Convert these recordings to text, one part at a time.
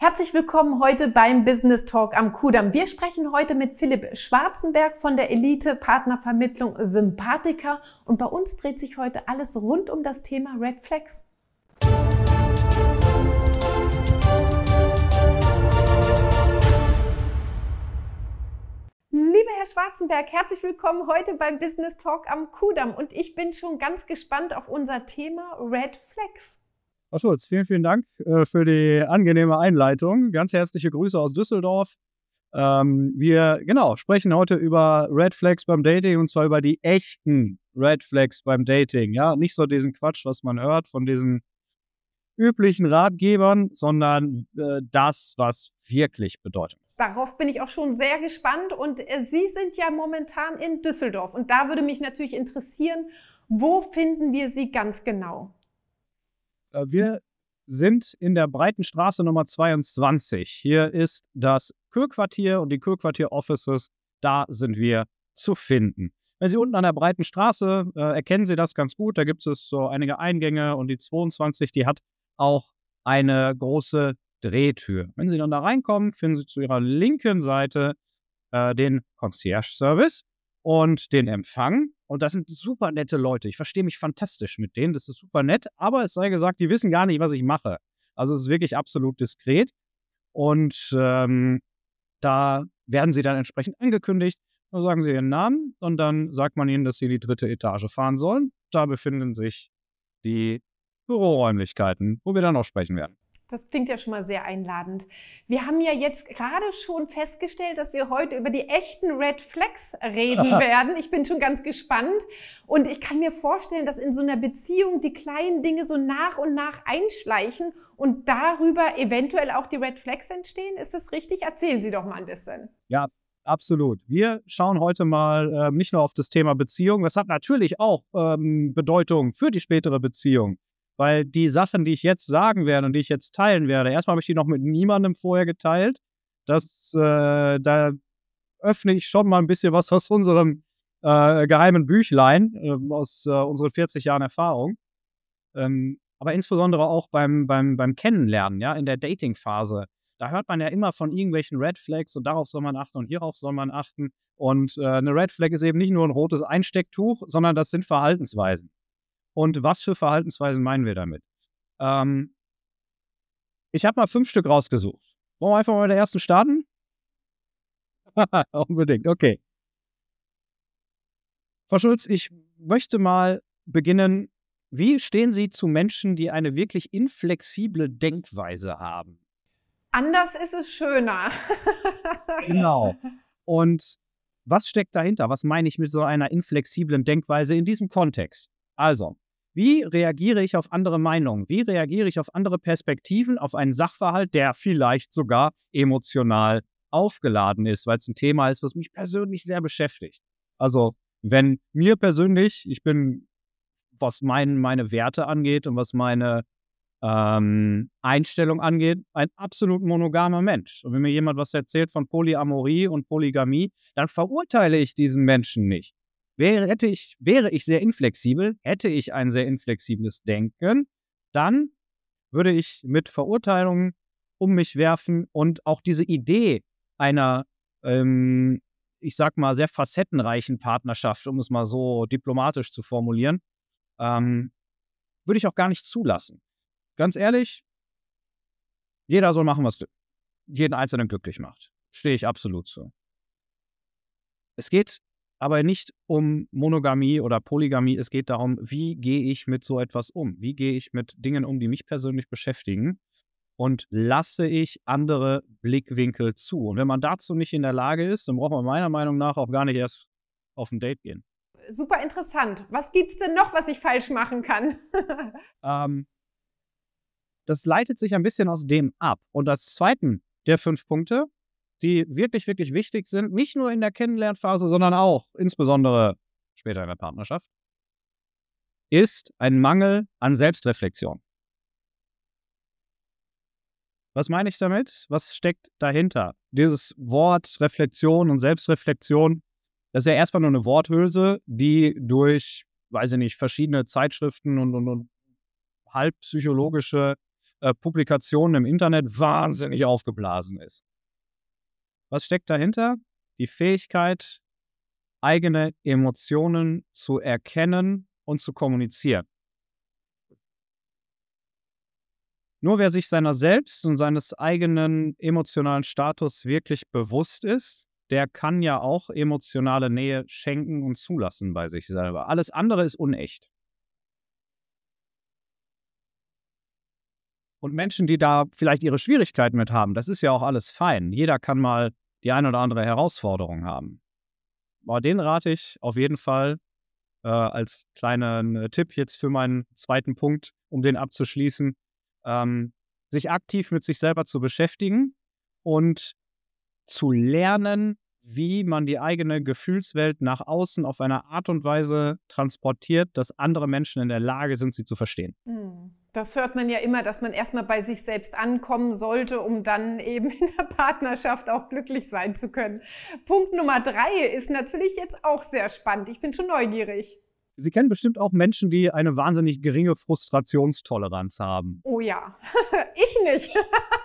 Herzlich willkommen heute beim Business Talk am Kudamm. Wir sprechen heute mit Philipp Schwarzenberg von der Elite Partnervermittlung Sympathica und bei uns dreht sich heute alles rund um das Thema Red Flags. Lieber Herr Schwarzenberg, herzlich willkommen heute beim Business Talk am Kudamm und ich bin schon ganz gespannt auf unser Thema Red Flags. Frau Schulz, vielen, vielen Dank für die angenehme Einleitung. Ganz herzliche Grüße aus Düsseldorf. Wir sprechen heute über Red Flags beim Dating und zwar über die echten Red Flags beim Dating. Ja, nicht so diesen Quatsch, was man hört von diesen üblichen Ratgebern, sondern das, was wirklich bedeutet. Darauf bin ich auch schon sehr gespannt und Sie sind ja momentan in Düsseldorf und da würde mich natürlich interessieren, wo finden wir Sie ganz genau? Wir sind in der Breitenstraße Nummer 22. Hier ist das Kürquartier und die Kürquartier-Offices, da sind wir zu finden. Wenn Sie unten an der Breitenstraße, erkennen Sie das ganz gut, da gibt es so einige Eingänge und die 22, die hat auch eine große Drehtür. Wenn Sie dann da reinkommen, finden Sie zu Ihrer linken Seite den Concierge-Service und den Empfang. Und das sind super nette Leute. Ich verstehe mich fantastisch mit denen. Das ist super nett. Aber es sei gesagt, die wissen gar nicht, was ich mache. Also es ist wirklich absolut diskret. Und da werden sie dann entsprechend angekündigt. Dann sagen sie ihren Namen und dann sagt man ihnen, dass sie in die 3. Etage fahren sollen. Da befinden sich die Büroräumlichkeiten, wo wir dann auch sprechen werden. Das klingt ja schon mal sehr einladend. Wir haben ja jetzt gerade schon festgestellt, dass wir heute über die echten Red Flags reden werden. Ich bin schon ganz gespannt und ich kann mir vorstellen, dass in so einer Beziehung die kleinen Dinge so nach und nach einschleichen und darüber eventuell auch die Red Flags entstehen. Ist das richtig? Erzählen Sie doch mal ein bisschen. Ja, absolut. Wir schauen heute mal nicht nur auf das Thema Beziehung, das hat natürlich auch Bedeutung für die spätere Beziehung. Weil die Sachen, die ich jetzt sagen werde und die ich jetzt teilen werde, erstmal habe ich die noch mit niemandem vorher geteilt. Da öffne ich schon mal ein bisschen was aus unserem geheimen Büchlein, aus unseren 40 Jahren Erfahrung. Aber insbesondere auch beim Kennenlernen, ja, in der Dating-Phase. Da hört man ja immer von irgendwelchen Red Flags und darauf soll man achten und hierauf soll man achten. Und eine Red Flag ist eben nicht nur ein rotes Einstecktuch, sondern das sind Verhaltensweisen. Und was für Verhaltensweisen meinen wir damit? Ich habe mal 5 Stück rausgesucht. Wollen wir einfach mal mit der ersten starten? Unbedingt, okay. Frau Schulz, ich möchte mal beginnen. Wie stehen Sie zu Menschen, die eine wirklich inflexible Denkweise haben? Anders ist es schöner. Genau. Und was steckt dahinter? Was meine ich mit so einer inflexiblen Denkweise in diesem Kontext? Also, wie reagiere ich auf andere Meinungen? Wie reagiere ich auf andere Perspektiven, auf einen Sachverhalt, der vielleicht sogar emotional aufgeladen ist, weil es ein Thema ist, was mich persönlich sehr beschäftigt. Also, wenn mir persönlich, ich bin, was meine Werte angeht und was meine Einstellung angeht, ein absolut monogamer Mensch. Und wenn mir jemand was erzählt von Polyamorie und Polygamie, dann verurteile ich diesen Menschen nicht. Wäre ich sehr inflexibel, hätte ich ein sehr inflexibles Denken, dann würde ich mit Verurteilungen um mich werfen und auch diese Idee einer, ich sag mal, sehr facettenreichen Partnerschaft, um es mal so diplomatisch zu formulieren, würde ich auch gar nicht zulassen. Ganz ehrlich, jeder soll machen, was jeden Einzelnen glücklich macht. Stehe ich absolut zu. Es geht aber nicht um Monogamie oder Polygamie. Es geht darum, wie gehe ich mit so etwas um? Wie gehe ich mit Dingen um, die mich persönlich beschäftigen? Und lasse ich andere Blickwinkel zu? Und wenn man dazu nicht in der Lage ist, dann braucht man meiner Meinung nach auch gar nicht erst auf ein Date gehen. Super interessant. Was gibt's denn noch, was ich falsch machen kann? Das leitet sich ein bisschen aus dem ab. Und als zweiten der 5 Punkte, die wirklich, wirklich wichtig sind, nicht nur in der Kennenlernphase, sondern auch insbesondere später in der Partnerschaft, ist ein Mangel an Selbstreflexion. Was meine ich damit? Was steckt dahinter? Dieses Wort Reflexion und Selbstreflexion, das ist ja erstmal nur eine Worthülse, die durch, weiß ich nicht, verschiedene Zeitschriften und halbpsychologische Publikationen im Internet wahnsinnig aufgeblasen ist. Was steckt dahinter? Die Fähigkeit, eigene Emotionen zu erkennen und zu kommunizieren. Nur wer sich seiner selbst und seines eigenen emotionalen Status wirklich bewusst ist, der kann ja auch emotionale Nähe schenken und zulassen bei sich selber. Alles andere ist unecht. Und Menschen, die da vielleicht ihre Schwierigkeiten mit haben, das ist ja auch alles fein. Jeder kann mal die eine oder andere Herausforderung haben. Aber den rate ich auf jeden Fall als kleinen Tipp jetzt für meinen zweiten Punkt, um den abzuschließen, sich aktiv mit sich selber zu beschäftigen und zu lernen, wie man die eigene Gefühlswelt nach außen auf eine Art und Weise transportiert, dass andere Menschen in der Lage sind, sie zu verstehen. Das hört man ja immer, dass man erstmal bei sich selbst ankommen sollte, um dann eben in der Partnerschaft auch glücklich sein zu können. Punkt Nummer 3 ist natürlich jetzt auch sehr spannend. Ich bin schon neugierig. Sie kennen bestimmt auch Menschen, die eine wahnsinnig geringe Frustrationstoleranz haben. Oh ja, ich nicht.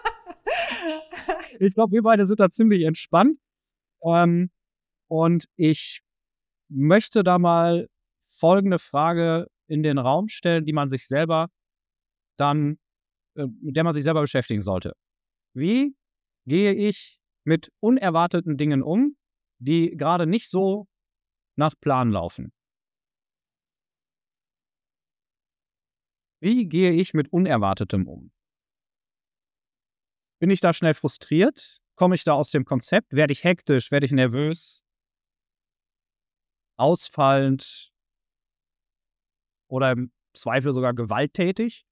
Ich glaube, wir beide sind da ziemlich entspannt. Und ich möchte da mal folgende Frage in den Raum stellen, die man sich selber dann, mit der man sich selber beschäftigen sollte. Wie gehe ich mit unerwarteten Dingen um, die gerade nicht so nach Plan laufen? Wie gehe ich mit Unerwartetem um? Bin ich da schnell frustriert? Komme ich da aus dem Konzept? Werde ich hektisch? Werde ich nervös? Ausfallend? Oder im Zweifel sogar gewalttätig?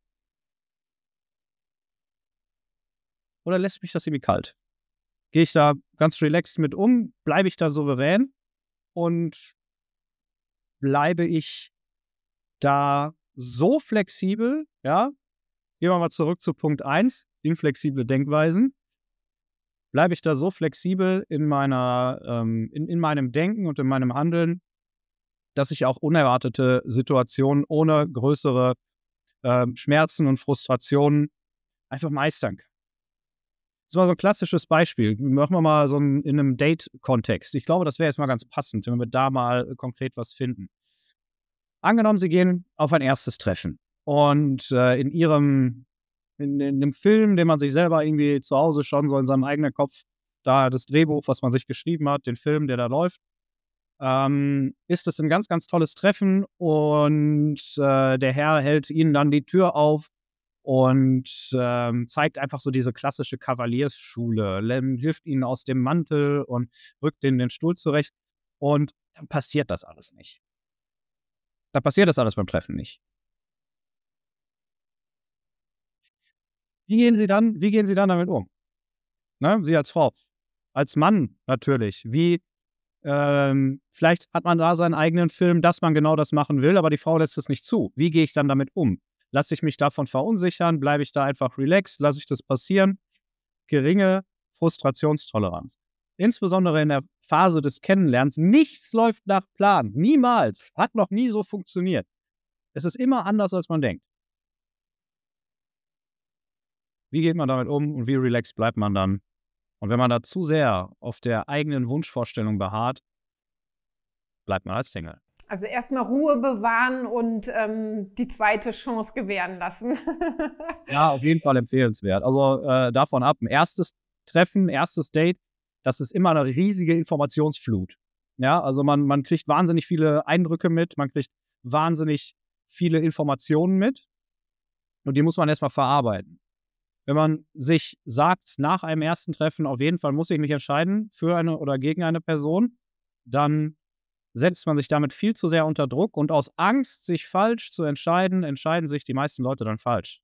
Oder lässt mich das irgendwie kalt? Gehe ich da ganz relaxed mit um? Bleibe ich da souverän? Und bleibe ich da so flexibel, ja? Gehen wir mal zurück zu Punkt 1, inflexible Denkweisen. Bleibe ich da so flexibel in meinem Denken und in meinem Handeln, dass ich auch unerwartete Situationen ohne größere Schmerzen und Frustrationen einfach meistern kann. Das war so ein klassisches Beispiel. Machen wir mal so in einem Date-Kontext. Ich glaube, das wäre jetzt mal ganz passend, wenn wir da mal konkret was finden. Angenommen, Sie gehen auf ein erstes Treffen und in dem Film, den man sich selber irgendwie zu Hause schon so in seinem eigenen Kopf, da das Drehbuch, was man sich geschrieben hat, den Film, der da läuft, ist es ein ganz, ganz tolles Treffen und der Herr hält Ihnen dann die Tür auf und zeigt einfach so diese klassische Kavaliersschule, hilft Ihnen aus dem Mantel und rückt Ihnen den Stuhl zurecht und dann passiert das alles nicht. Da passiert das alles beim Treffen nicht. Wie gehen Sie dann damit um? Ne? Sie als Frau. Als Mann natürlich. Vielleicht hat man da seinen eigenen Film, dass man genau das machen will, aber die Frau lässt es nicht zu. Wie gehe ich dann damit um? Lasse ich mich davon verunsichern? Bleibe ich da einfach relaxed? Lasse ich das passieren? Geringe Frustrationstoleranz. Insbesondere in der Phase des Kennenlernens. Nichts läuft nach Plan. Niemals. Hat noch nie so funktioniert. Es ist immer anders, als man denkt. Wie geht man damit um und wie relaxed bleibt man dann? Und wenn man da zu sehr auf der eigenen Wunschvorstellung beharrt, bleibt man als Single. Also erstmal Ruhe bewahren und die zweite Chance gewähren lassen. Ja, auf jeden Fall empfehlenswert. Also davon ab, ein erstes Treffen, erstes Date, das ist immer eine riesige Informationsflut. Ja, also man kriegt wahnsinnig viele Eindrücke mit, man kriegt wahnsinnig viele Informationen mit und die muss man erstmal verarbeiten. Wenn man sich sagt, nach einem ersten Treffen, auf jeden Fall muss ich mich entscheiden für eine oder gegen eine Person, dann setzt man sich damit viel zu sehr unter Druck und aus Angst, sich falsch zu entscheiden, entscheiden sich die meisten Leute dann falsch.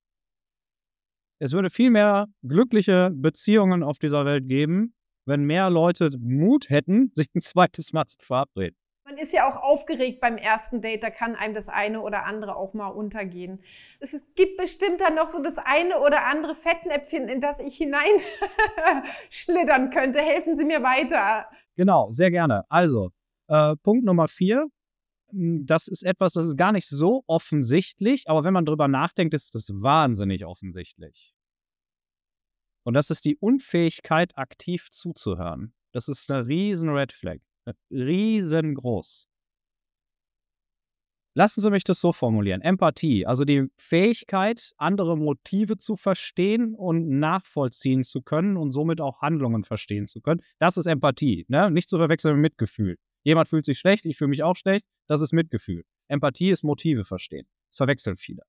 Es würde viel mehr glückliche Beziehungen auf dieser Welt geben, wenn mehr Leute Mut hätten, sich ein zweites Mal zu verabreden. Man ist ja auch aufgeregt beim ersten Date, da kann einem das eine oder andere auch mal untergehen. Es gibt bestimmt dann noch so das eine oder andere Fettnäpfchen, in das ich hineinschlittern könnte. Helfen Sie mir weiter. Genau, sehr gerne. Also, Punkt Nummer 4. das ist etwas, das ist gar nicht so offensichtlich, aber wenn man drüber nachdenkt, ist es wahnsinnig offensichtlich. Und das ist die Unfähigkeit, aktiv zuzuhören. Das ist eine riesen Red Flag. Riesengroß. Lassen Sie mich das so formulieren. Empathie, also die Fähigkeit, andere Motive zu verstehen und nachvollziehen zu können und somit auch Handlungen verstehen zu können. Das ist Empathie, ne? Nicht zu verwechseln mit Mitgefühl. Jemand fühlt sich schlecht, ich fühle mich auch schlecht, das ist Mitgefühl. Empathie ist Motive verstehen. Das verwechseln viele.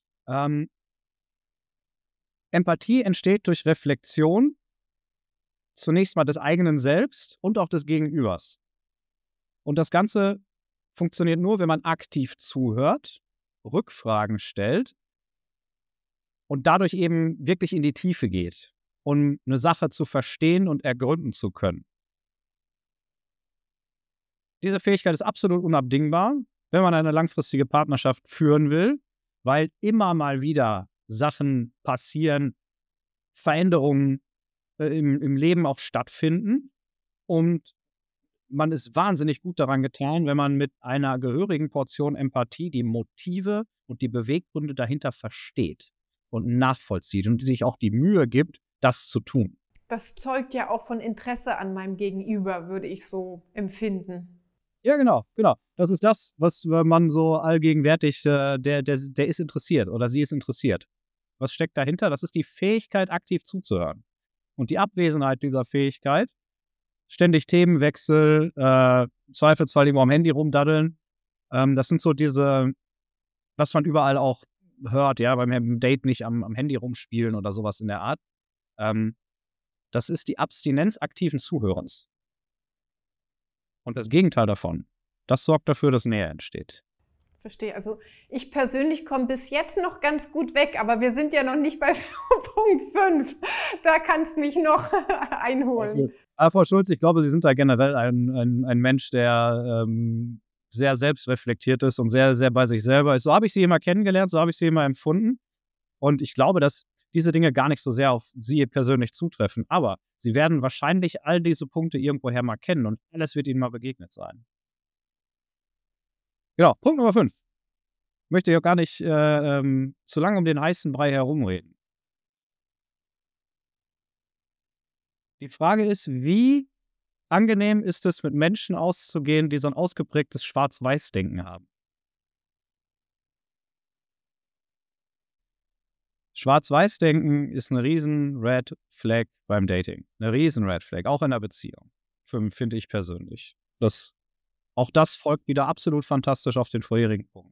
Empathie entsteht durch Reflexion, zunächst mal des eigenen Selbst und auch des Gegenübers. Und das Ganze funktioniert nur, wenn man aktiv zuhört, Rückfragen stellt und dadurch eben wirklich in die Tiefe geht, um eine Sache zu verstehen und ergründen zu können. Diese Fähigkeit ist absolut unabdingbar, wenn man eine langfristige Partnerschaft führen will, weil immer mal wieder Sachen passieren, Veränderungen im Leben auch stattfinden und man ist wahnsinnig gut daran getan, wenn man mit einer gehörigen Portion Empathie die Motive und die Beweggründe dahinter versteht und nachvollzieht und sich auch die Mühe gibt, das zu tun. Das zeugt ja auch von Interesse an meinem Gegenüber, würde ich so empfinden. Ja, genau. Das ist das, was man so allgegenwärtig, der ist interessiert oder sie ist interessiert. Was steckt dahinter? Das ist die Fähigkeit, aktiv zuzuhören. Und die Abwesenheit dieser Fähigkeit, ständig Themenwechsel, Zweifelsfall irgendwo am Handy rumdaddeln, das sind so diese, was man überall auch hört, ja, beim Date nicht am Handy rumspielen oder sowas in der Art. Das ist die Abstinenz aktiven Zuhörens. Und das Gegenteil davon, das sorgt dafür, dass Nähe entsteht. Verstehe. Also ich persönlich komme bis jetzt noch ganz gut weg, aber wir sind ja noch nicht bei Punkt 5. Da kannst du mich noch einholen. Also, Frau Schulz, ich glaube, Sie sind da generell ein Mensch, der sehr selbstreflektiert ist und sehr, sehr bei sich selber ist. So habe ich Sie immer kennengelernt, so habe ich Sie immer empfunden. Und ich glaube, dass diese Dinge gar nicht so sehr auf Sie persönlich zutreffen. Aber Sie werden wahrscheinlich all diese Punkte irgendwoher mal kennen und alles wird Ihnen mal begegnet sein. Genau, Punkt Nummer 5. Ich möchte ja gar nicht zu lange um den heißen Brei herumreden. Die Frage ist, wie angenehm ist es, mit Menschen auszugehen, die so ein ausgeprägtes Schwarz-Weiß-Denken haben? Schwarz-Weiß-Denken ist eine riesen Red Flag beim Dating. Eine riesen Red Flag, auch in der Beziehung, finde ich persönlich. Auch das folgt wieder absolut fantastisch auf den vorherigen Punkt.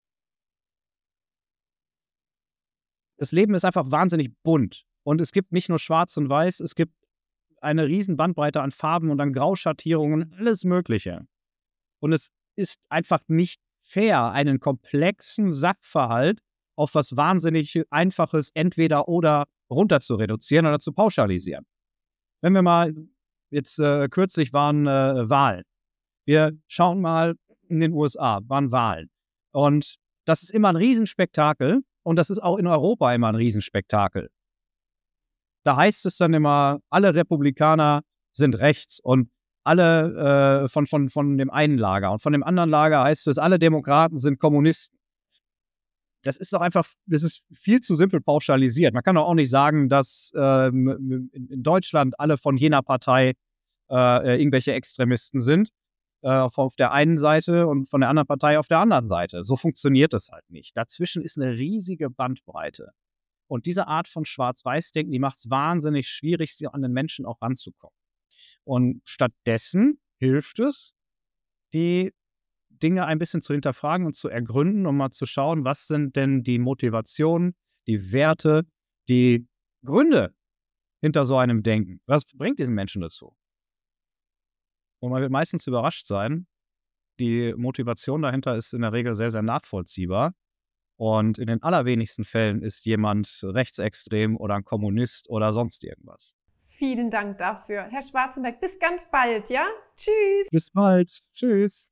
Das Leben ist einfach wahnsinnig bunt. Und es gibt nicht nur Schwarz und Weiß, es gibt eine riesen Bandbreite an Farben und an Grauschattierungen, alles Mögliche. Und es ist einfach nicht fair, einen komplexen Sachverhalt auf was wahnsinnig Einfaches entweder oder runter zu reduzieren oder zu pauschalisieren. Wenn wir mal, jetzt kürzlich waren Wahlen. Wir schauen mal in den USA, waren Wahlen. Und das ist immer ein Riesenspektakel und das ist auch in Europa immer ein Riesenspektakel. Da heißt es dann immer, alle Republikaner sind rechts und alle von dem einen Lager. Und von dem anderen Lager heißt es, alle Demokraten sind Kommunisten. Das ist doch einfach, das ist viel zu simpel pauschalisiert. Man kann doch auch nicht sagen, dass in Deutschland alle von jener Partei irgendwelche Extremisten sind. Auf der einen Seite und von der anderen Partei auf der anderen Seite. So funktioniert das halt nicht. Dazwischen ist eine riesige Bandbreite. Und diese Art von Schwarz-Weiß-Denken, die macht es wahnsinnig schwierig, sie an den Menschen auch ranzukommen. Und stattdessen hilft es, die Dinge ein bisschen zu hinterfragen und zu ergründen, um mal zu schauen, was sind denn die Motivationen, die Werte, die Gründe hinter so einem Denken. Was bringt diesen Menschen dazu? Und man wird meistens überrascht sein, die Motivation dahinter ist in der Regel sehr, sehr nachvollziehbar. Und in den allerwenigsten Fällen ist jemand rechtsextrem oder ein Kommunist oder sonst irgendwas. Vielen Dank dafür. Herr Schwarzenberg, bis ganz bald, ja? Tschüss. Bis bald. Tschüss.